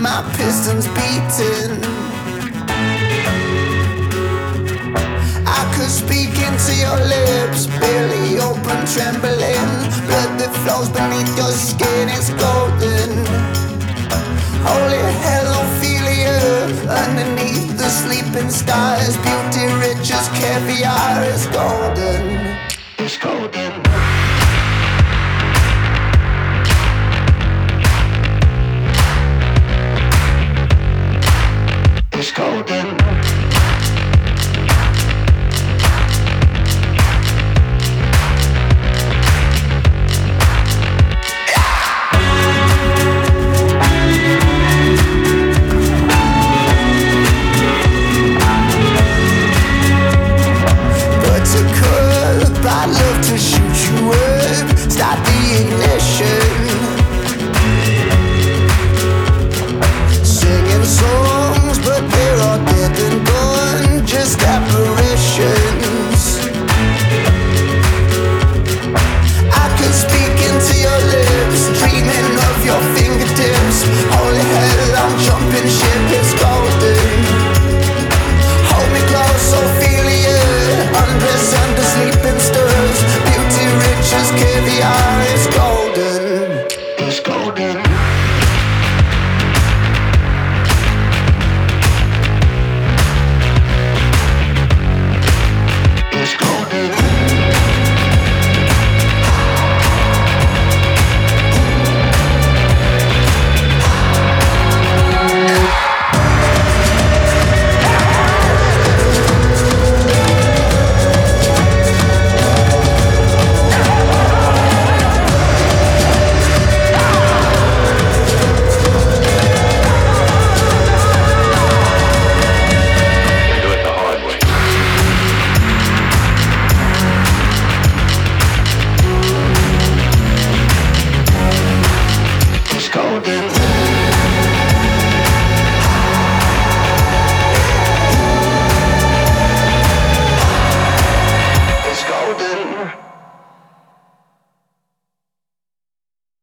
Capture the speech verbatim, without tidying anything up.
my pistons beating. I could speak into your lips, barely open, trembling. Blood that flows beneath your skin is golden. Holy hell, Ophelia, underneath the sleeping stars. Beauty rich as caviar is golden. It's golden. It's golden. I'd love to shoot you up, start the ignition. Singing songs, but they're all dead and gone, just apparitions. I could speak into your lips, dreaming of your fingertips. Holy hell, I'm jumping ship, it's golden. Hold me close, Ophelia, undress under sleeping stirs. Beauty rich as caviar is golden. It's golden. It's golden. Golden.